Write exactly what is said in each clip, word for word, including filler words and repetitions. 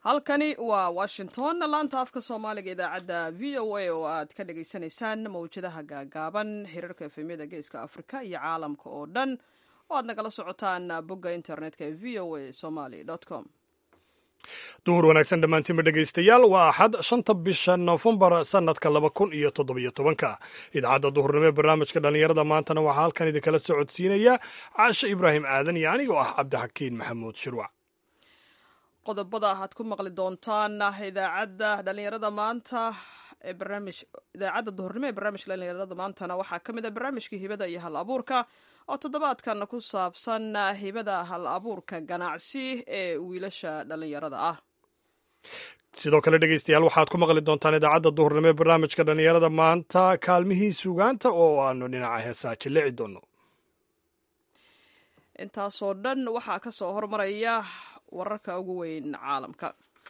halkani waa washington laanta afka soomaaliga idaacadda v o a oo aad ka dhagaysanaysaan mawjadaha gaagaaban xiriirka efemyada geeska afrika iyo caalamka oo dhan oo aad nagala socotaan bogga internetka ee v o a somaly com duhur wanaagsan dhammaantiinba dhegaystayaal waa axad shanta bisha nofembar sannadka laba kun iyo toddobiyo tobanka idaacadda duhurnimo ee barnaamijka dhallinyarada maantana waxaa halkan idinkala socodsiinaya caashe ibraahim aadan iyo anigoo ah cabdixakiin maxamuud shirwac qodobada aad ku maqli doontaan idaacadda dhalinyarada maanta ee barnaamij idaacadda duhurnimo ee barnaamijka dhalinyarada maantana waxaa ka mid ah barnaamijka hibada iyo hal abuurka oo toddobaadkan ku saabsan hibada hal abuurka ganacsi ee wiilasha dhalinyarada ah sidoo kale dhegaystayaal waxaad ku maqli doontaan idaacadda duhurnimo ee barnaamijka dhalinyarada maanta kaalmihii suugaanta oo aanu dhinaca heesaa jillici doono intaasoo dhan waxaa ka soo hormaraya wararka ugu weyn caalamka.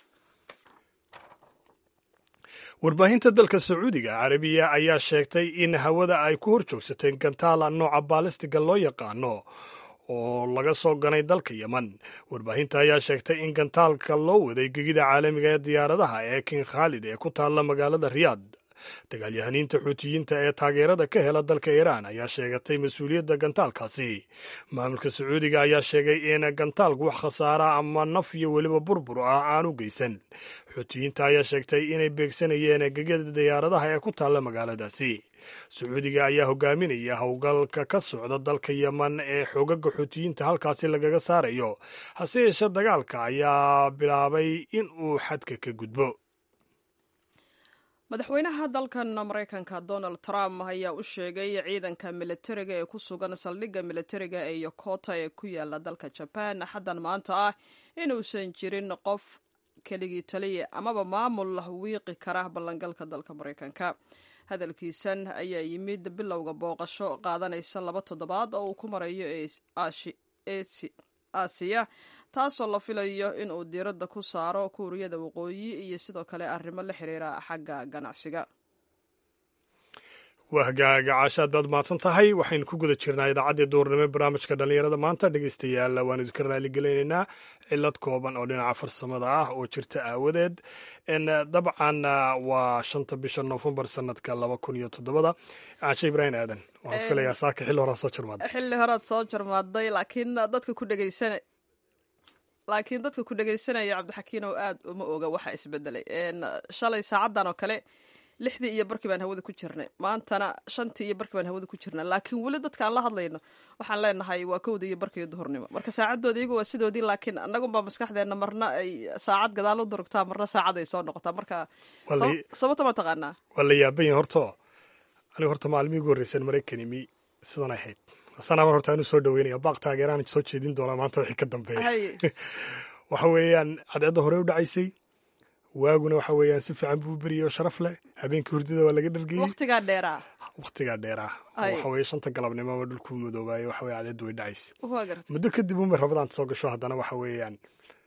warbaahinta dalka sacuudiga carabiya ayaa sheegtay in hawada ay ku hor joogsateen gantaala nooca baalistiga loo yaqaano oo laga soo ganay dalka yeman. warbaahinta ayaa sheegtay in gantaalka loo waday gegida caalamiga ee diyaaradaha ee king khaalid ee ku taalla magaalada riyaad. dagaalyahaniinta xuutiyiinta ee taageerada ka hela dalka iiraan ayaa sheegatay mas-uuliyadda gantaalkaasi. maamulka sacuudiga ayaa sheegay in gantaalku wax khasaara ama naf iyo weliba burbur ah aan u geysan. xuutiyiinta ayaa sheegtay inay beegsanayeen gegada diyaaradaha ee ku taalla magaaladaasi. sacuudiga ayaa hogaaminaya howlgalka ka socda dalka yeman ee xoogaga xuutiyiinta halkaasi lagaga saarayo, hase yeeshee dagaalka ayaa bilaabay in uu xadka ka gudbo. madaxweynaha dalkan maraykanka donald trump ayaa u sheegay ciidanka militariga ee ku sugan saldhigga militariga ee yokota ee ku yaala dalka jaban axaddan maanta ah inuusan jirin qof keligii taliya amaba maamul wiiqi kara ballangalka dalka maraykanka. hadalkiisan ayaa yimid bilowga booqasho qaadanaysa laba toddobaad oo uu ku marayo aasiya, taasoo la filayo in uu diiradda ku saaro kuuriyada waqooyi iyo sidoo kale arrimo la xiriira xagga ganacsiga. waa hagaaga caashaad baad mahadsan tahay. waxaynu ku guda jirnaa idaacaddii duurnimo barnaamijka dhallinyarada maanta. dhegaystayaal waan idinka raaligelinaynaa cilad kooban oo dhinaca farsamada ah oo jirta aawadeed. dabcan waa shanta bisha noofembar sanadka laba kun iyo todobada. caashe ibraahim aadan waxaan filayaa saaka xilli horaa soo jarmaaday xilli horaad soo jarmaaday laakiin dadka ku dhegaysana laakiin dadka ku dhegaysanaya cabdixakiin oo aad uma oga waxa isbedelay. shalay saacaddan oo kale lixdii iyo barkii baan hawada ku jirnay, maantana shantii iyo barkii baan hawada ku jirnaa, laakiin weli dadka aan la hadlayno waxaan leenahay waa kowdii iyo barkii duhurnimo. marka saacadooda iyagu waa sidoodii, laakiin annagunbaa maskaxdeenna marna ay saacad gadaal u durugtaa, marna saacad ay soo noqotaa. marka sababta ma taqaanaa waa la yaaban yahay. horto aniga horta maalmihii ugu horreysan maraykanimi sidan ahayd sanaba horta aanu soo dhaweynaya baaq taageeraan soo jeedin doonaa maanta wixii ka dambeeya. waxa weeyaan cadceedda hore u dhacaysay, waaguna waxa weeyaan si fiican buu beriyay oo sharaf leh. habeenkii hurdada waa laga dhargeyey waqtigaa dheeraa waqtigaa dheeraa waxa weeye shanta galabnimo ama dhulkuu madoobaayo waxa weye cadceeddu way dhacaysa. muddo kadib unbay rabadaan soo gasho haddana waxa weeyaan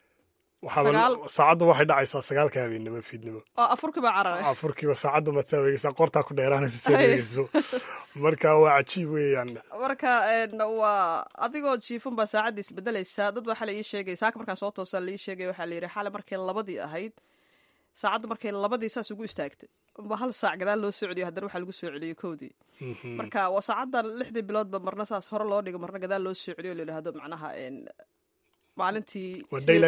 saacaddu waxay dhacaysaa sagaalka habeennimo fiidnimo oo afurkiiba cararay afurkiiba saacaddu mataa weegeysaa qortaa ku dheeraanaysa soo weegeyso. marka waa cajiib weeyaan. marka waa adigoo jiifan baa saacadda isbedelaysaa. dad waxaa la ii sheegay saaka markaan soo toosaa la ii sheegay waxaa la yidhi xale markay labadii ahayd, saacaddu markay labadii saas ugu istaagtay ba hal saac gadaal loo soo celiyo, haddana waxaa lagu soo celiyey kowdii. marka waa saacaddan lixdii biloodba marna saas hore loo dhigo marna gadaal loo soo celiyo la yidhaahdo macnaha maalintii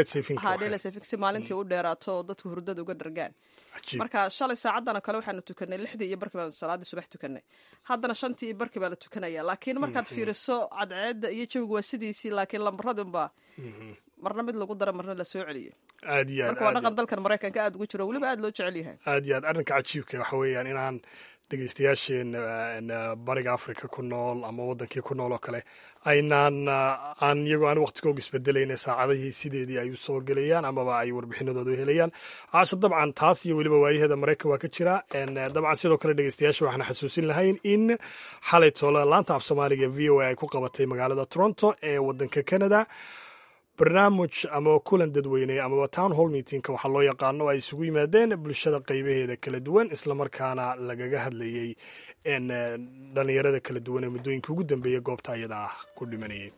si maalintii u dheeraato oo dadku hurdada uga dhargaan. marka shalay saacaddan kale waxaanu tukanay lixdii iyo barkii baan salaadii subax tukanay, haddana shantii iyo barkii baa la tukanaya. laakiin markaad fiiriso cadceedda iyo jawigu waa sidiisii, laakiin lambaradunbaa marna mid lagu dara marna la soo celiyey. aad iyo marka waa dhaqan dalkan maraykanka aad ugu jiro, weliba aad loo jecel yahay. aad iyo aad arrinka cajiibka waxa weeyaan inaan dhegeystayaasheen bariga africa ku nool ama wadankii ku nool oo kale aynaan aan iyagoo aan waqtigooga isbedelayna saacadihii sideedii ay usoo gelayaan amaba ay warbixinadooda helayaan. caasha dabcan taas iyo weliba waayaheeda maraykan waa ka jira. dabcan sidoo kale dhegeystayaasha waxaan xasuusin lahayn in xalay toole laanta af soomaaliga v o a ay ku qabatay magaalada toronto ee wadanka canada barnaamij ama kulan dadweyne amaba town hall meetingka waxaa loo yaqaano ay isugu yimaadeen bulshada qaybaheeda kala duwan, islamarkaana lagaga hadlayey dhalinyarada kala duwan ee muddooyinka ugu dambeeya goobta ayada ah ku dhimanayay.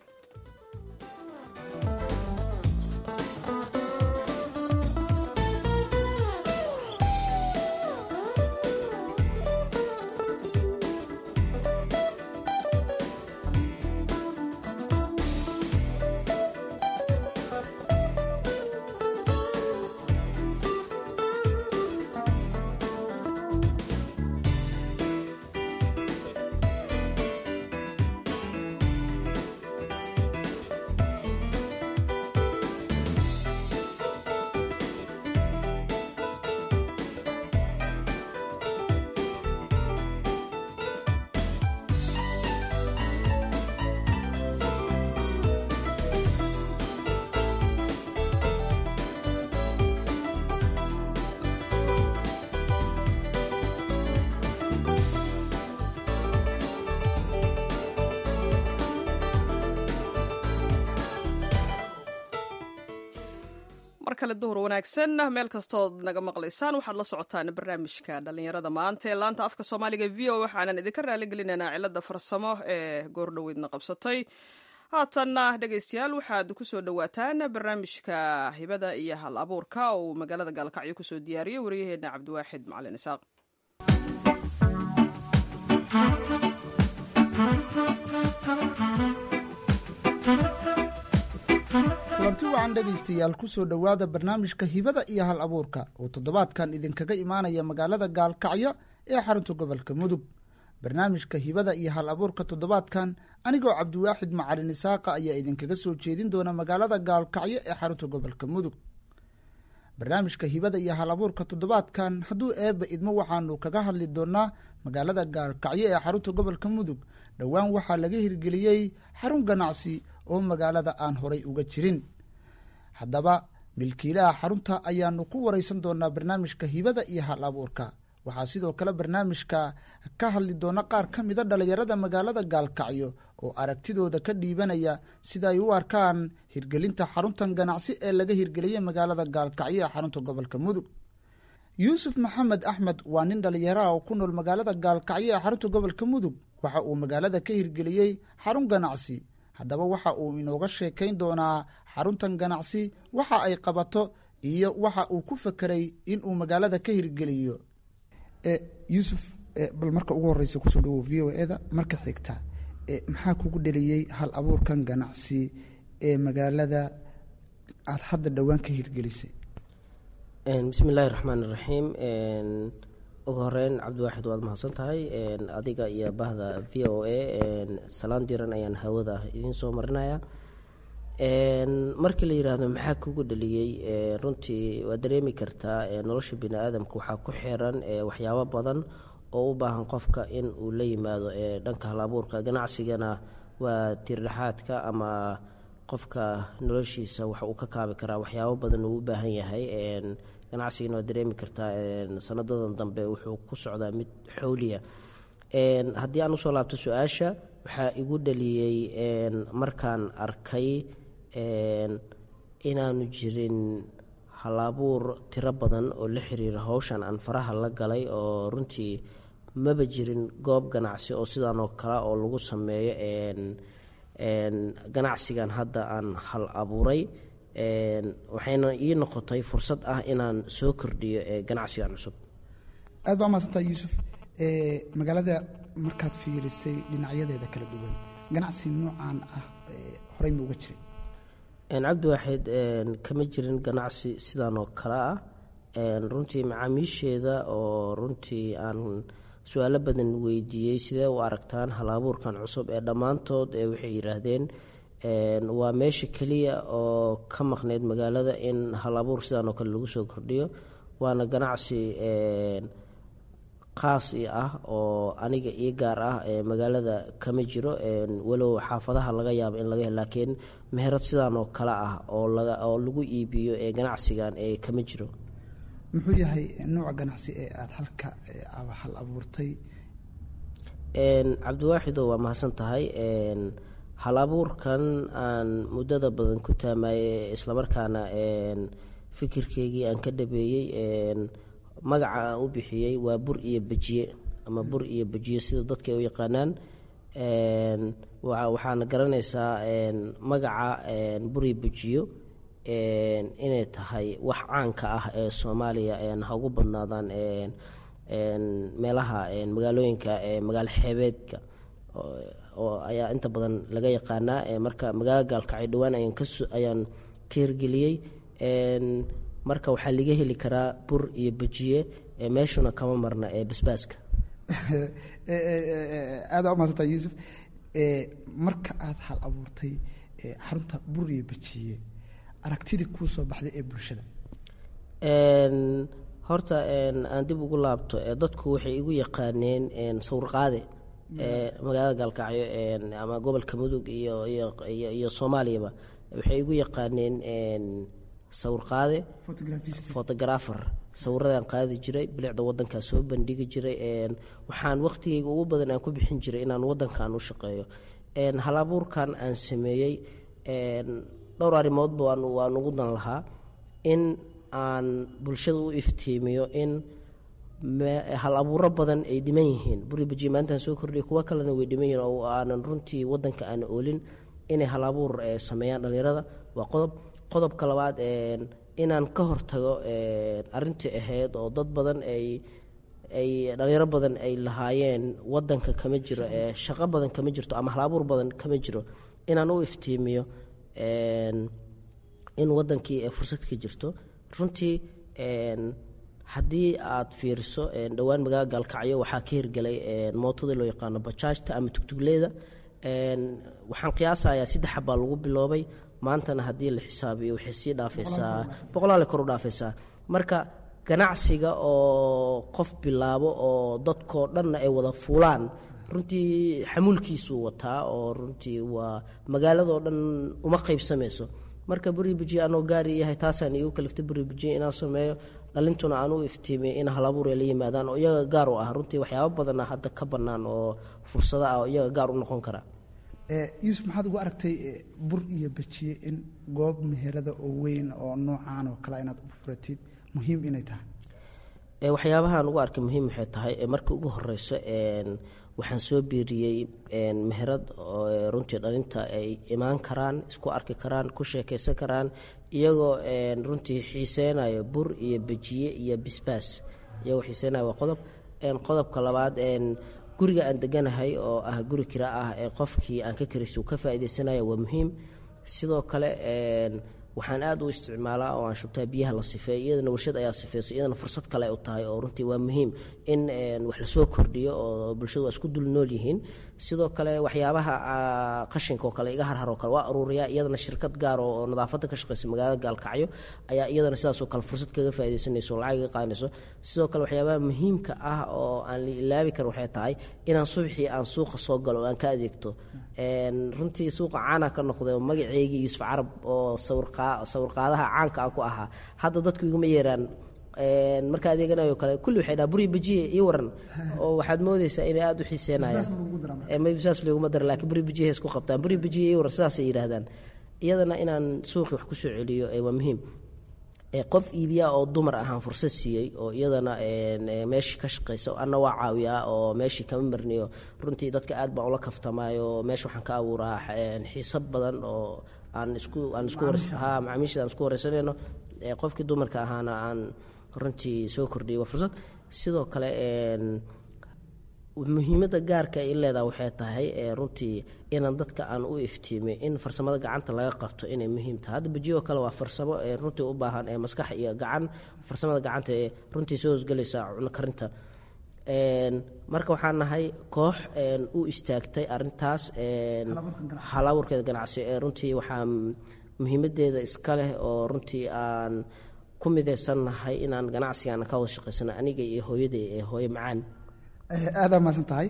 mar kale duhur wanaagsan meel kastood naga maqlaysaan waxaad la socotaan barnaamijka dhallinyarada maanta ee laanta afka soomaaliga v o waxaanan idinka raaligelinaynaa cilada farsamo ee goordhoweydna qabsatay haatanna dhegaystayaal waxaad ku soo dhowaataan barnaamijka hibada iyo hal abuurka uu magaalada gaalkacyo kusoo diyaariyey waryaheena cabdiwaaxid macalin isaaq. kulanti wacan dhegaystayaal kusoo dhowaada barnaamijka hibada iyo hal abuurka oo toddobaadkan idinkaga imaanaya magaalada gaalkacyo ee xarunta gobolka mudug. barnaamijka hibada iyo hal abuurka toddobaadkan anigoo cabdiwaaxid macalin isaaqa ayaa idinkaga soo jeedin doona magaalada gaalkacyo ee xarunta gobolka mudug. barnaamijka hibada iyo hal abuurka toddobaadkan hadduu eebba idmo waxaanu kaga hadli doonaa magaalada gaalkacyo ee xarunta gobolka mudug. dhowaan waxaa laga hirgeliyey xarun ganacsi oo magaalada aan horay uga jirin. haddaba milkiilaha xarunta ayaanu ku wareysan doonaa barnaamijka hibada iyo hal abuurka. waxaa sidoo kale barnaamijka ka hadli doona qaar ka mida dhalinyarada magaalada gaalkacyo oo aragtidooda ka dhiibanaya sida ay u arkaan hirgelinta xaruntan ganacsi ee laga hirgeliyey magaalada gaalkacyo ee xarunta gobolka mudug. yuusuf maxamed axmed waa nin dhalinyaraha oo ku nool magaalada gaalkacyo ee xarunta gobolka mudug. waxa uu magaalada ka hirgeliyey xarun ganacsi. haddaba waxa uu inooga sheekayn doonaa xaruntan ganacsi waxa ay qabato iyo waxa uu ku fekeray inuu magaalada ka hirgeliyo. yuusuf bal marka ugu horeysa kusoo dhawow v o eda marka xigta maxaa kugu dheliyey hal abuurkan ganacsi ee magaalada aada hadda dhowaan ka hirgelisay? bismi illaahi raxmaan iraxiim. ugu horeyn cabdiwaaxid waad mahadsan tahay adiga iyo bahda v o a salaan diran ayaan hawada idiin soo marinaya. markii la yidhaahdo maxaa kugu dhaliyey, runtii waad dareemi kartaa nolosha bini aadamka waxaa ku xiran waxyaabo badan oo u baahan qofka in uu la yimaado dhanka hal abuurka. ganacsigana waa tirdhexaadka ama qofka noloshiisa waxa uu ka kaabi karaa waxyaabo badan uu u baahan yahay. ganacsigana waad dareemi kartaa sanadadan dambe wuxuu ku socdaa mid xowliya. haddii aan usoo laabto su-aasha, waxaa igu dhaliyey markaan arkay inaanu jirin hal abuur tiro badan oo la xiriira hawshan aan faraha la galay, oo runtii maba jirin goob ganacsi oo sidaan oo kale oo lagu sameeyo ganacsigan hadda aan hal abuuray. waxayna ii noqotay fursad ah inaan soo kordhiyo ganacsigan cusub. aad baa mahadsantaa yuusuf. magaalada markaad fiirisay dhinacyadeeda kala duwan, ganacsi noocaan ah horey ma uga jiray? cabdiwaaxid kama jirin ganacsi sidaan oo kale ah. runtii macaamiisheeda oo runtii aan su-aalo badan weydiiyey sidee u aragtaan hal abuurkan cusub, ee dhammaantood waxay yidhaahdeen waa meesha keliya oo ka maqneyd magaalada in hal abuur sidaan oo kale lagu soo kordhiyo. waana ganacsi qaas i ah oo aniga ii gaar ah magaalada kama jiro, walow xaafadaha laga yaabo in laga helo, laakiin meherad sidaan oo kale ah oo laga oo lagu iibiyo ee ganacsigan ee kama jiro. muxuu yahay nooca ganacsi ee aada halka hal abuurtay? cabdiwaaxido waa mahadsan tahay. hal abuurkan aan muddada badan ku taamaye islamarkaana fikirkeygii aan ka dhabeeyey, magaca aan u bixiyey waa bur iyo bejiye ama bur iyo bejiye sida dadka ay u yaqaanaan. waxaana garanaysaa magaca bur iyo bejiyo inay tahay wax caanka ah ee soomaaliya ha ugu badnaadaan meelaha magaalooyinka magaalo xeebeedka oo ayaa inta badan laga yaqaanaa. marka magaalada gaalkacyo dhowaan ayaan ka ayaan ka hirgeliyey. marka waxaa laga heli karaa bur iyo bejiye, meeshuna kama marna ee basbaaska. aada u mahadsantaa yuusuf. marka aada hal abuurtay xarunta bur iyo bejiye, aragtidii kuu soo baxday ee bulshada? horta aan dib ugu laabto, dadku waxay igu yaqaaneen sawirqaade magaalada gaalkacyo ama gobolka mudug iyo iyo soomaaliyaba waxay igu yaqaaneen sawirqaade, photographer. sawiradan qaadi jiray, bilicda wadankaa soo bandhigi jiray. waxaan waqtigeyga ugu badan aan ku bixin jiray inaan wadankan u shaqeeyo. hal abuurkan aan sameeyey dhowr arrimoodba waan ugu dan lahaa. in aan bulshada u iftiimiyo in hal abuuro badan ay dhiman yihiin. buri bajiye maantaan soo kordhiyay kuwo kalena way dhiman yihiin oo aanan runtii wadanka aan oolin inay hal abuur sameeyaan dhalinyarada. waa qodob qodobka labaad inaan ka hortago arintii ahayd oo dad badan ay ay dhalinyaro badan ay lahaayeen wadanka kama jiro shaqo badan kama jirto ama hal abuur badan kama jiro, inaan u iftiimiyo in wadankii fursad ka jirto. runtii haddii aad fiiriso dhowaan magaalada Gaalkacyo waxaa ka hirgelay mootada loo yaqaano bajaajta ama tugtugleeda. waxaan qiyaasayaa saddex xabaa lagu biloobay, maantana haddii la xisaabiyo waxay sii dhaafaysaa boqolaal kor u dhaafaysaa. marka ganacsiga oo qof bilaabo oo dadkoo dhanna ay wada fuulaan runtii xamuulkiisuu wataa oo runtii waa magaaladoo dhan uma qaybsamayso. marka buri bajiye anoo gaari yahay taasaan iigu kaliftay buri bajiye inaan sameeyo, dhalintuna aan u iftiimiyo in hal abuur ay la yimaadaan oo iyaga gaar u ah. runtii waxyaabo badana hadda ka bannaan oo fursado ah oo iyaga gaar u noqon kara. yuusuf, maxaad ugu aragtay bur iyo bajiye in goob meherada oo weyn oo noocaan oo kale inaad u furatid muhiim inay tahay? waxyaabahaan ugu arkay muhiim waxay tahay markii ugu horeyso waxaan soo biiriyey meherad oo runtii dhalinta ay imaan karaan, isku arki karaan, ku sheekaysan karaan iyagoo runtii xiiseynayo bur iyo bajiye iyo bisbaas iyagoo xiiseynayo. waa qodob. qodobka labaad guriga aan deganahay oo ah guri kira ah ee qofkii aan ka kiraysa uu ka faa'iidaysanayo waa muhiim. sidoo kale waxaan aad u isticmaalaa oo aan shubtaa biyaha la sifeeyo, iyadana warshad ayaa sifeysa, iyadana fursad kale u tahay oo runtii waa muhiim in wax lasoo kordhiyo oo bulshadu waa isku dul nool yihiin. sidoo kale waxyaabaha qashinka oo kale iga harhar oo kale waa aruuriyaa, iyadana shirkad gaar oo nadaafadda ka shaqeysa magaalada Gaalkacyo ayaa iyadana sidaasoo kale fursad kaga faa'iidaysanayso oo lacag iga qaadanayso. sidoo kale waxyaabaha muhiimka ah oo aan la ilaabi karin waxay tahay inaan subaxii aan suuqa soo galo oo aan ka adeegto. runtii suuqa caana ka noqday oo magaceygii Yuusuf Carab oo sawirqaadaha caanka aan ku ahaa, hadda dadku iguma yeeraan marka adeeganayo kale kulli waxay dhaha buri bajiye ii waran oo waxaad moodaysaa inay aad u xiiseenayaan. maybisaas laguma dara laakiin buri bajiye isku qabtaan, buri bajiye ii waran sidaasay yidhaahdaan. iyadana inaan suuqii wax ku soo celiyo waa muhiim. qof iibiyaa oo dumar ahaan fursad siiyey oo iyadana meeshii ka shaqaysa anna waa caawiyaa oo meeshii kama marniyo. runtii dadka aad baan ula kaftamayo, meesha waxaan ka abuuraa xiisad badan oo aan isku aan isku ha macaamiisha aan isku wareysanayno. qofkii dumarka ahaana aan runtii soo kordhiyay waa fursad. sidoo kale muhiimadda gaarka ay leedahay waxay tahay runtii inaan dadka aan u iftiimiyo in farsamada gacanta laga qabto inay muhiim tahay. hadda bajiye oo kale waa farsamo runtii u baahan maskax iyo gacan. farsamada gacanta ee runtii soo hosgelaysa cunno karinta. marka waxaan nahay koox u istaagtay arintaas hal abuurkeeda ganacsi ee runtii waxaa muhiimadeeda iska leh oo runtii aan ku midaysannahay inaan ganacsigaan ka wada shaqaysano aniga iyo hooyaday ee hooyo macaan. aada maasan tahay.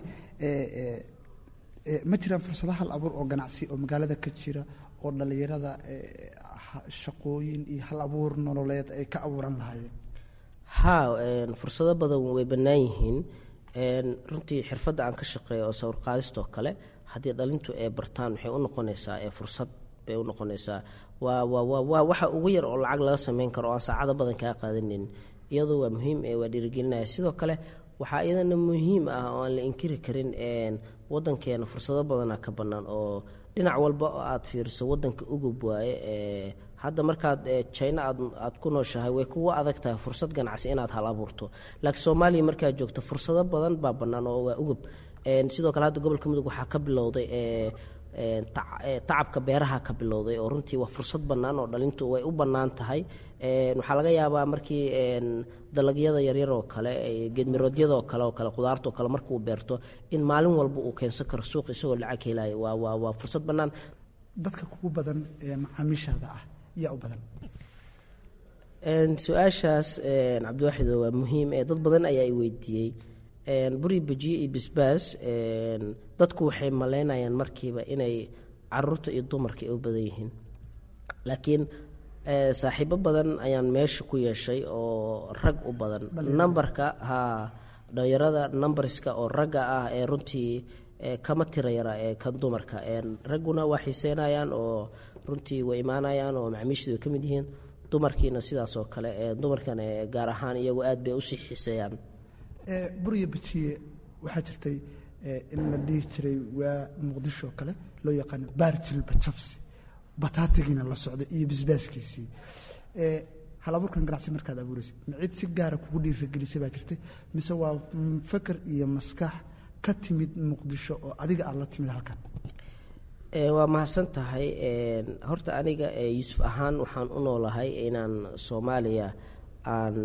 ma jiraan fursado hal abuur oo ganacsi oo magaalada ka jira oo dhalinyarada shaqooyin iyo hal abuur nololeed ay ka abuuran lahaayeen? haa, fursado badan way bannaan yihiin. runtii xirfadda aan ka shaqeeyo oo sawir qaadistoo kale haddii dhalintu ay bartaan waxay u noqonaysaa fursad bay u noqonaysaa. waa waa waa waxa ugu yar oo lacag laga sameyn karo oo aan saacado badan kaa qaadanin. iyadoo waa muhiim waa dhiirigelinaya. sidoo kale waxaa iyadana muhiim ah oo aan la inkiri karin wadankeena fursado badana ka bannaan oo dhinac walba oo aad fiiriso wadanka ugub waaye. hadda markaad China aad aad ku nooshahay way kugu adag tahay fursad ganacsi inaad hal abuurto, laakiin Soomaaliya markaad joogto fursado badan baa bannaan oo waa ugub. sidoo kale hadda gobolka Mudug waxaa ka bilowday tacabka beeraha ka bilowday oo runtii waa fursad bannaan oo dhalintu way u bannaan tahay. waxaa laga yaabaa markii dalagyada yaryar oo kale geedmiroodyada oo kale oo kale qudaarta oo kale markuu beerto in maalin walba uu keensan karo suuq isagoo lacag helayo. waa waa waa fursad bannaan. dadka kugu badan ee macaamiishaada ah yaa u badan? su-aashaas cabdiwaaxid waa muhiim. dad badan ayaa i weydiiyey buri bajiye iyo bisbaas. dadku waxay malaynayaan markiiba inay caruurta iyo dumarka ay u badan yihiin, laakiin saaxiibo badan ayaan meesha ku yeeshay oo rag u badan. numberka ha dhalinyarada numberska oo ragga ah ee runtii kama tira yara ee kan dumarka. ragguna waa xiiseynayaan oo runtii way imaanayaan oo macaamiishadu way ka mid yihiin. dumarkiina sidaas oo kale dumarkana gaar ahaan iyagu aad bay usii xiiseeyaan. buriya bajiye waxaa jirtay in la dhihi jiray waa muqdisho kale loo yaqaano baarjilba jabsi bataatigiina la socday iyo bisbaaskiisii. hal abuurkan ganacsi markaad abuuraysay micid si gaara kugu dhiiragelisay baa jirtay mise waa fakar iyo maskax ka timid muqdisho oo adiga aad la timid halkan? waa mahadsan tahay. horta aniga yuusuf ahaan waxaan u noolahay inaan soomaaliya aan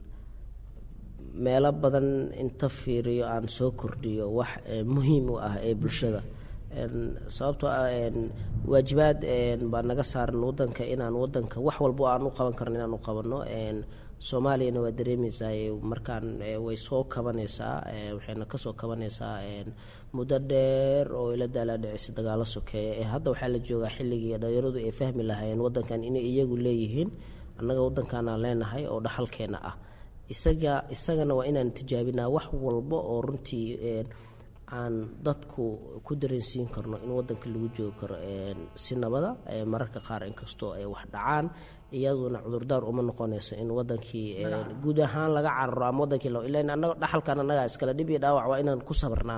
meelo badan inta fiiriyo aan soo kordhiyo wax muhiim u ah ee bulshada. sababtoo ah waajibaad baa naga saaran wadanka inaan wadanka wax walbo aan u qaban karno inaan u qabanno. soomaaliyana waa dareemaysaa markaan way soo kabanaysaa waxayna ka soo kabanaysaa muddo dheer oo ila daalaadhicisay dagaalo sokeeya. hadda waxaa la joogaa xilligii dhalinyaradu ay fahmi lahaayeen wadankan inay iyagu leeyihiin, annaga wadankaanaan leenahay oo dhaxalkeena ah. isaga isagana waa inaan tijaabinaa wax walba oo runtii aan dadku ku dareensiin karno in wadanka lagu joogi karo si nabada. mararka qaar inkastoo ay wax dhacaan iyaduna cudurdaar uma noqonayso in wadankii guud ahaan laga cararo ama wadankii lo ilaa annaga dhaxalkan annaga iskala dhib iyo dhaawac waa inaan ku sabarnaa.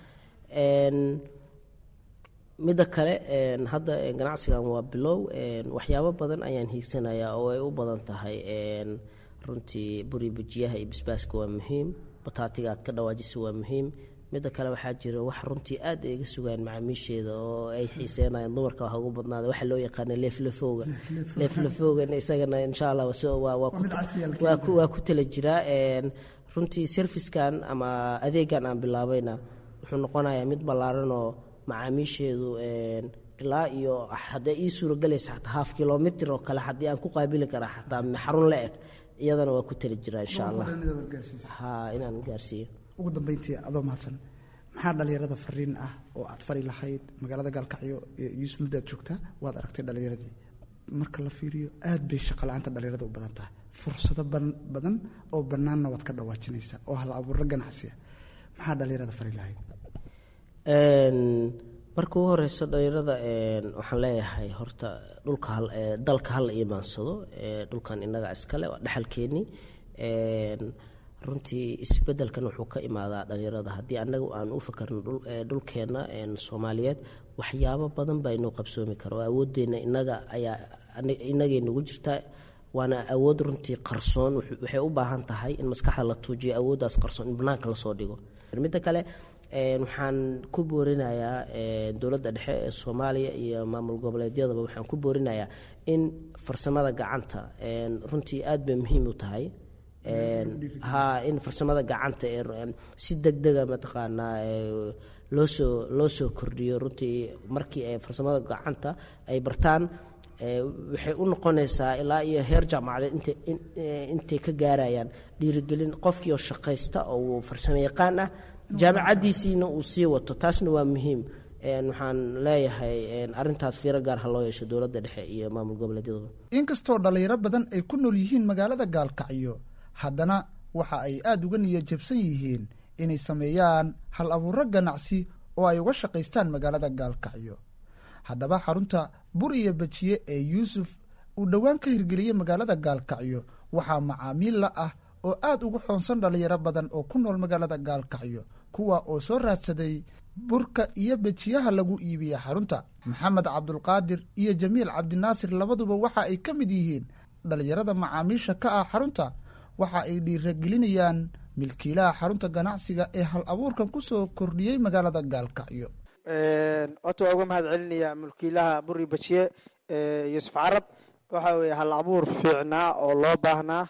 midda kale hadda ganacsigan waa bilow. waxyaabo badan ayaan hiigsanayaa oo ay u badan tahay runtii buri bajiyaha iyo bisbaaska waa muhiim, bataatiga aad ka dhawaajisa waa muhiim. midda kale waxaa jira wax runtii aad ay iga sugaan macaamiisheeda oo ay xiiseenayaan dumarka waxa ugu badnaada waxa loo yaqaana leeflafowga. leeflafowgana isagana insha allah waa ku tala jiraa. runtii servicekan ama adeegan aan bilaabayna wuxuu noqonayaa mid ballaaran oo macaamiisheedu ilaa iyo hadday ii suuragelaysa xataa half kilomitr oo kale haddii aan ku qaabili karaa xataa xarun la eg iyadana waa ku tala jiraa insha allah ha inaan gaarsiiyo. ugu dambeyntii adoo mahadsan, maxaa dhalinyarada fariin ah oo aad fari lahayd? magaalada gaalkacyo yuusuf muddaad joogtaa waad aragtay dhalinyaradii, marka la fiiriyo aad bay shaqo la-aanta dhalinyarada u badan tahay, fursado badan oo bannaanna waad ka dhawaajinaysaa oo hal abuurro ganacsiya. maxaa dhalinyarada fari lahayd? marka ugu horeyso dhalinyarada waxaan leeyahay horta dhulka dalka hala iimaansado. dhulkan innaga iskale waa dhexalkeennii. runtii isbedelkan wuxuu ka imaadaa dhalinyarada haddii annaga aan u fakarno dhulkeenna soomaaliyeed waxyaabo badan baa inoo qabsoomi kara oo awoodeenna innaga ayaa innagay nagu jirtaa. waana awood runtii qarsoon. waxay u baahan tahay in maskaxda la tuujiyo awooddaas qarsoon in banaanka lasoo dhigo. midda kale waxaan ku boorinayaa dowladda dhexe ee soomaaliya iyo maamul goboleedyadaba waxaan ku boorinayaa in farsamada gacanta runtii aad bay muhiim u tahay. ha in farsamada gacanta si degdega mataqaanaa loosoo loo soo kordhiyo. runtii markii farsamada gacanta ay bartaan waxay u noqonaysaa ilaa iyo heer jaamacadeed intay ka gaarayaan dhiirigelin qofkii oo shaqaysta oo farsamo yaqaan ah jaamacaddiisiina uu sii wato. taasna waa muhiim. waxaan leeyahay arintaas fiiro gaar ha loo yeesho dowladda dhexe iyo maamul goboleedyadaba. inkastoo dhalinyaro badan ay ku nool yihiin magaalada gaalkacyo, haddana waxa ay aada uga niya jabsan yihiin inay sameeyaan hal abuurro ganacsi oo ay uga shaqaystaan magaalada gaalkacyo. haddaba xarunta buriya bajiye ee yuusuf uu dhowaan ka hirgeliyey magaalada gaalkacyo waxaa macaamiil la ah oo aada ugu xoonsan dhalinyaro badan oo ku nool magaalada gaalkacyo, kuwa oo soo raadsaday burka iyo bajiyaha lagu iibiya xarunta. maxamed cabdulqaadir iyo jamiil cabdinaasir labaduba waxa ay ka mid yihiin dhalinyarada macaamiisha ka ah xarunta. waxa ay dhiiragelinayaan milkiilaha xarunta ganacsiga ee hal abuurkan ku soo kordhiyey magaalada gaalkacyo. horta waa uga mahad celinayaa mulkiilaha buri bajiye yuusuf carab. waxa weeye hal abuur fiicnaa oo loo baahnaa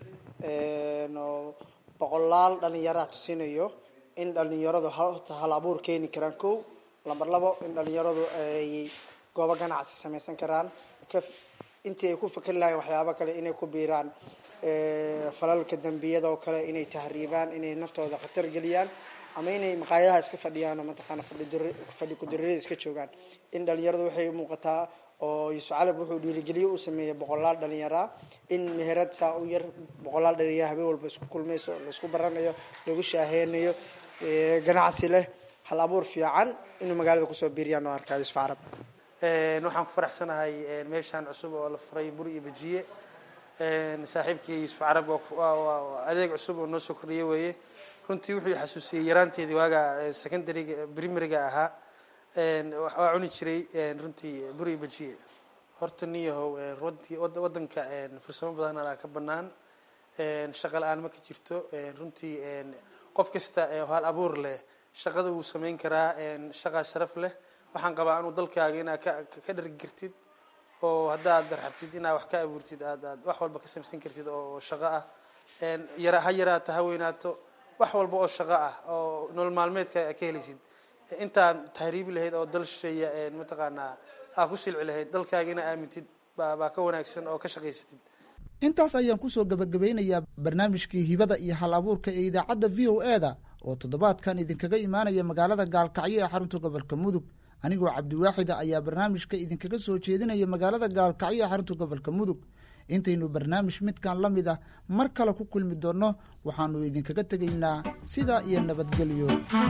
oo boqolaal dhalinyaraa tusinayo in dhalinyaradu horta hal abuur keeni karaan. kow lambar labo in dhalinyaradu ay goobo ganacsi samaysan karaan, intii ay ku fikri lahayn waxyaabo kale inay ku biiraan falalka dambiyada oo kale, inay tahriibaan, inay naftooda khatar geliyaan, ama inay maqaayadaha iska fadhiyaan oo mataqaana fadhi kudirrada iska joogaan. in dhalinyaradu waxay u muuqataa oo yuusuf calab wuxuu dhiirigeliye uu sameeyey boqolaal dhalinyaraa in meherad saa u yar boqolaal dhalinyara habeen walba isku kulmayso, laisku baranayo, lagu shaaheynayo, ganacsi leh, hal abuur fiican inuu magaalada kusoo biiriyaan oo arkaa yuusuf carab. waxaan ku faraxsanahay meeshaan cusub oo la furay buri iyo bajiye saaxiibkii yuusuf carab waa adeeg cusub oo noo soo kordhiyey weeye runtii wuxuu xasuusiyey yaraanteedii waaga secondaryga primaryga ahaa waa cuni jiray runtii buri bajiye horta niyahow runtii waddanka fursamo badan alaa ka bannaan shaqa la-aan ma ka jirto runtii qof kasta hal abuur leh shaqada wuu samayn karaa shaqaa sharaf leh waxaan qabaa inuu dalkaaga inaad ka dhargi kartid oo haddaad rabtid inaad wax ka abuurtid aad aad wax walba ka sameysan kartid oo shaqo ah yara ha yaraato ha weynaato wax walba oo shaqo ah oo nolol maalmeedka ka helaysid intaan tahriibi lahayd oo dal shisheeya mataqaanaa aa ku silci lahayd dalkaagina aamintid baa ka wanaagsan oo ka shaqaysatid intaas ayaan kusoo gabagabeynayaa barnaamijkii hibada iyo hal abuurka ee idaacadda v o e da oo toddobaadkan idinkaga imaanaya magaalada gaalkacyo ee xarunta gobolka mudug anigoo cabdiwaaxida ayaa barnaamijka idinkaga soo jeedinaya magaalada gaalkacyo ee xarunta gobolka mudug intaynu barnaamij midkan la mid ah mar kale ku kulmi doonno waxaanu idinkaga tegaynaa sidaa iyo nabadgelyo.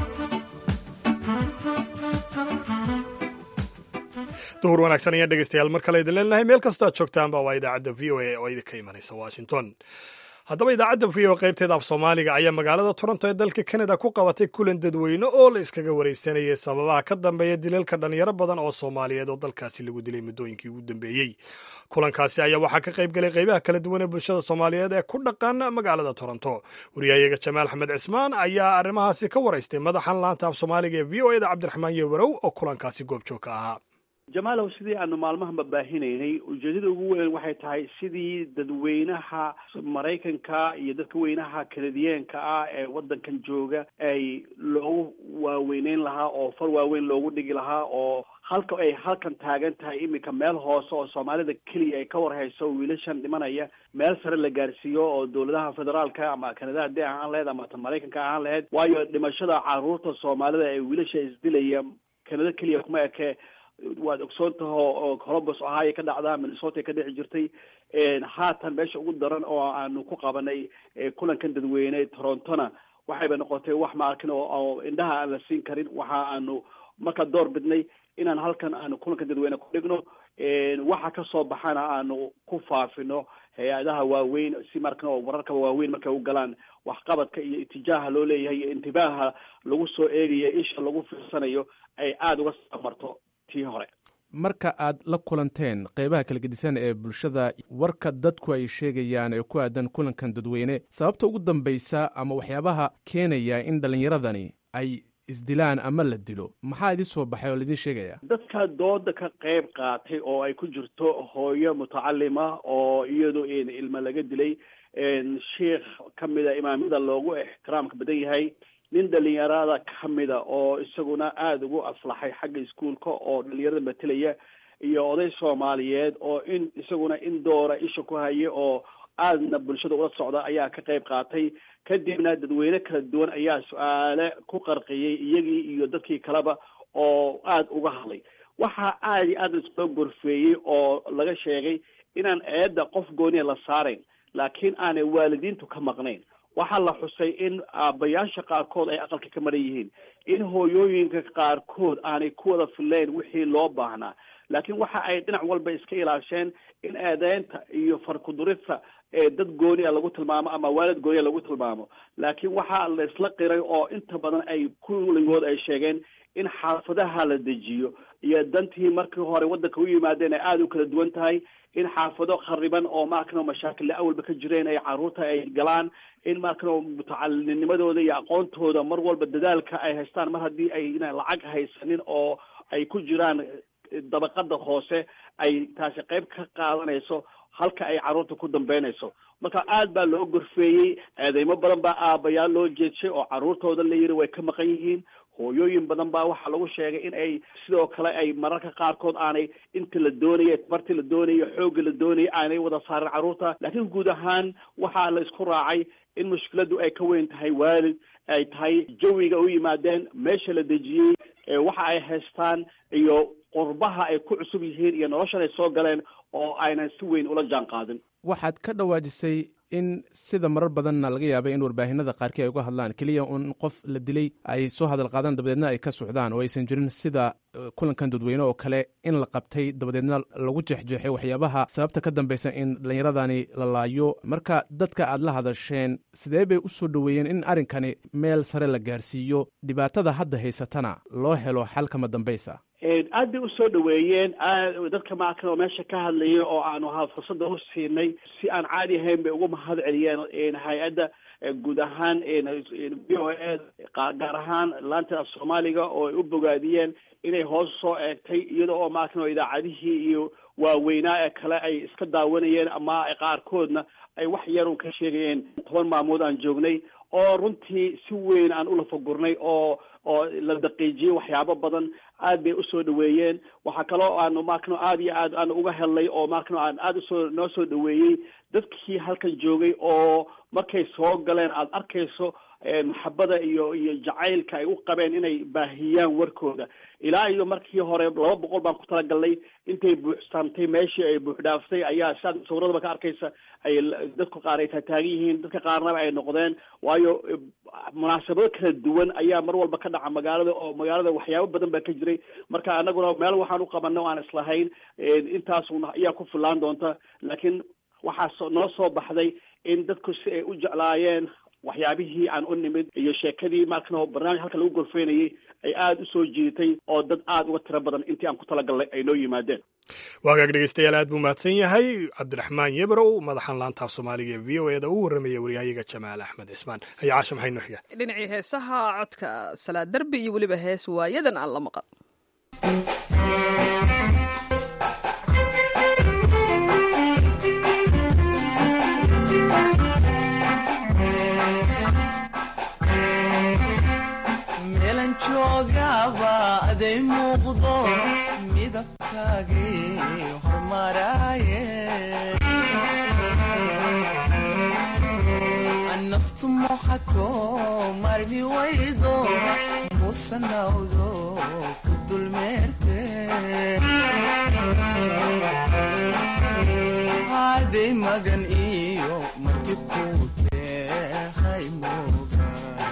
duhur wanaagsan ayaan dhegeystayaal mar kale idin leenahay meel kastoo aad joogtaanba waa idaacadda v o a oo idinka imanaysa washington. haddaba idaacadda v o qaybteeda af soomaaliga ayaa magaalada toronto ee dalka canada ku qabatay kulan dadweyne oo la iskaga wareysanayay sababaha ka dambeeya dilalka dhalinyaro badan oo soomaaliyeed oo dalkaasi lagu dilay muddooyinkii ugu dambeeyey. kulankaasi ayaa waxaa ka qayb galay qaybaha kala duwan ee bulshada soomaaliyeed ee ku dhaqan magaalada toronto. wariyahayaga jamaal axmed cismaan ayaa arrimahaasi ka waraystay madaxan laanta af soomaaliga ee v o eda cabdiraxmaan yewarow oo kulankaasi goobjoog ka ahaa. jamaalow sidii aanu maalmahanba baahinaynay ujeedada ugu weyn waxay tahay sidii dadweynaha maraykanka iyo dadka weynaha kanadiyeenka ah ee waddankan jooga ay loogu waaweyneyn lahaa oo far waaweyn loogu dhigi lahaa oo halka ay halkan taagan tahay iminka meel hoose oo soomaalida keliya ay ka warhayso wiilashan dhimanaya meel sare la gaarsiiyo oo dowladaha federaalka ama kanada haddii ahaan lahayd ama ta maraykanka ahaan lahayd waayo dhimashada caruurta soomaalida ee wiilasha isdilaya kanada keliya kuma eke waad ogsoon taho oo columbus ohio ka dhacdaa minnesota ka dhici jirtay haatan meesha ugu daran oo aanu ku qabanay kulankan dadweyne torontona waxayba noqotay wax maarkin oo indhaha aan la siin karin waxa aanu marka door bidnay inaan halkan aanu kulankan dadweyne ku dhigno waxa kasoo baxana aanu ku faafino hay-adaha waaweyn si markan oo wararka waaweyn markay u galaan waxqabadka iyo itijaaha loo leeyahay iyo intibaaha lagu soo eegayo isha lagu fiirsanayo ay aada uga samarto hore. marka aad la kulanteen qeybaha kala gedisan ee bulshada warka dadku ay sheegayaan ee ku aadan kulankan dadweyne sababta ugu dambaysa ama waxyaabaha keenaya in dhallinyaradani ay isdilaan ama la dilo maxaa idin soo baxay oo laidin sheegaya dadka dooda ka qayb qaatay oo ay ku jirto hooyo mutacalima oo iyadu ilma laga dilay sheikh ka mida imaamyada loogu ixtiraamka badan yahay nin dhalinyarada kamida oo isaguna aada ugu aflaxay xagga iskuolka oo dhalinyarada matelaya iyo oday soomaaliyeed oo in isaguna in doora isha ku haya oo aadna bulshada ula socda ayaa ka qayb qaatay kadibna dadweyne kala duwan ayaa su-aale ku qarqiyey iyagii iyo dadkii kaleba oo aada uga hadlay waxaa aada iyo aada lasoo gorfeeyey oo laga sheegay inaan eedda qof gooniya la saarayn laakiin aanay waalidiintu ka maqnayn waxaa la xusay in aabbayaasha qaarkood ay aqalka ka maran yihiin in hooyooyinka qaarkood aanay ku wada filayn wixii loo baahnaa laakiin waxa ay dhinac walba iska ilaasheen in eedeynta iyo farkudurista ee dad gooni a lagu tilmaamo ama waalid gooniya lagu tilmaamo laakiin waxaa la isla qiray oo inta badan ay kulligood ay sheegeen in xaafadaha la dejiyo iyo dantii markii hore waddanka u yimaadeen ay aada u kala duwan tahay in xaafado khariban oo maarkano mashaakilla awalba ka jireen ay carruurta ay galaan in maarkano mutacalinimadooda iyo aqoontooda mar walba dadaalka ay haystaan mar haddii ayna lacag haysanin oo ay ku jiraan dabaqada hoose ay taasi qayb ka qaadanayso halka ay carruurta ku dambeynayso marka aad baa loo gorfeeyey eedeymo badan baa aabayaal loo jeedshay oo carruurtooda la yiri way ka maqan yihiin hooyooyin badan baa waxaa lagu sheegay in ay sidoo kale ay mararka qaarkood aanay inta la doonaya tabartii la doonaya xoogga la doonaya aanay wada saarin carruurta laakiin guud ahaan waxaa la isku raacay in mushkiladu ay ka weyn tahay waalid ay tahay jawiga u yimaadeen meesha la dejiyey waxa ay haystaan iyo qurbaha ay ku cusub yihiin iyo noloshan ay soo galeen oo aynan si weyn ula jaan qaadin waxaad ka dhawaajisay in sida marar badanna laga yaabay in warbaahinada qaarkii ay uga hadlaan keliya un qof la dilay ay soo hadal qaadaan dabadeedna ay ka socdaan oo aysan jirin sida kulankan dadweyne oo kale in la qabtay dabadeedna lagu jeexjeexay waxyaabaha sababta ka dambeysa in dhallinyaradani la laayo marka dadka aad la hadasheen sidee bay u soo dhoweeyeen in arrinkani meel sare la gaarsiiyo dhibaatada hadda haysatana loo helo xal kama dambaysa aad bay usoo dhaweeyeen dadka maarkan oo meesha ka hadlaya oo aanu ha fursada u siinay si aan caadi ahayn bay ugu mahad celiyeen hay-adda guud ahaan v o a gaar ahaan laanta af soomaaliga oo ay u bogaadiyeen inay hoos soo eegtay iyada oo maarkan oo idaacadihii iyo waaweynaa ee kale ay iska daawanayeen ama qaarkoodna ay wax yarun ka sheegayeen toban maalmood aan joognay oo runtii si weyn aan ula fogurnay oo oo la daqiijiyey waxyaabo badan aad bay usoo dhaweeyeen waxaa kaloo aanu maarkano aad iyo aad aan uga helnay oo maarkano aan aada usoo noo soo dhaweeyey dadkii halkan joogay oo markay soo galeen aada arkayso maxabada iyo iyo jacaylka ay u qabeen inay baahiyaan warkooda ilaa iyo markii hore laba boqol baan ku talagalnay intay buuxsaamtay meeshii ay buuxdhaaftay ayaa siaad sawirradaba ka arkaysa ay dadku qaar ay taataagan yihiin dadka qaarnaba ay noqdeen waayo munaasabado kala duwan ayaa mar walba ka dhaca magaalada oo magaalada waxyaabo badan baa ka jiray marka anaguna meel waxaan u qabana o aan islahayn intaasuna ayaa ku fillaan doonta laakiin waxaa noo soo baxday in dadku si ay u jeclaayeen waxyaabihii aan u nimid iyo sheekadii markan barnaamij halka lagu gorfeynayay ay aada u soo jiitay oo dad aada uga tiro badan intii aan ku talagalnay ay noo yimaadeen waagaag dhegeystayaal aad buu mahadsan yahay cabdiraxmaan yebrow madaxan laantaaf soomaaliga ee v o eda uu warramaya waryahayaga jamaal axmed cismaan haya caasha maxay noo xiga dhinacii heesaha codka salaad derbi iyo weliba hees waayadan aan la maqal aday muuqdo midabkaagii hormaraaye naftu moxato marmi waydo musanawdo ku dulmeerte aday magan iyo marti kuute haymoga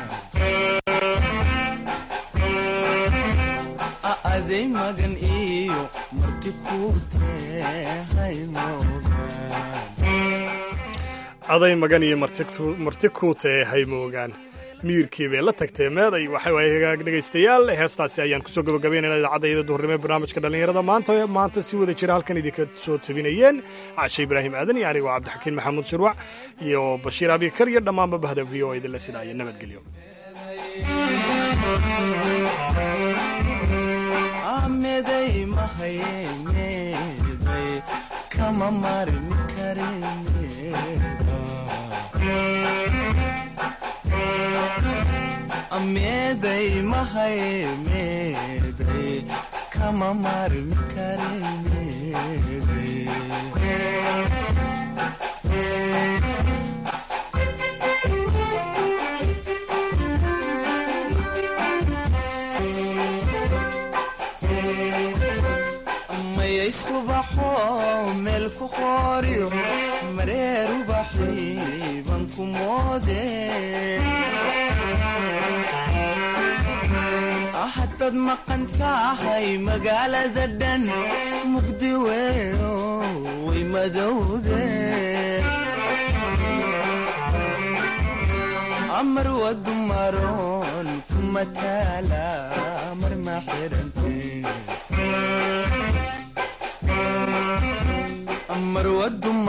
aday magan iyo marti kuute haymogaan aday magan iyo marti kuute haymoogaan miirkii bay la tagtee meeday waxa waaye hagaag dhegaystayaal heestaasi ayaan kusoo gabagabaynayna idaacadda duhurnimo ee barnaamijka dhallinyarada maanta maanta si wada jira halkan idinka soo tabinayeen cashe ibraahim aadan iyo anigoo cabdixakiin maxamuud shirwac iyo bashiir abikar iyo dhammaanba bahda v o idinla sidaaya nabadgelyo meday mahaye meday kama marmi kare meday mahaye meday kama marmi kare meday meel ku qooriyo mareer ubaxii baan ku moode haddaad maqan tahay magaalada dhan mugdi weyo way madowde amar wadu maroon kuma taala mar ma xirante amar wadu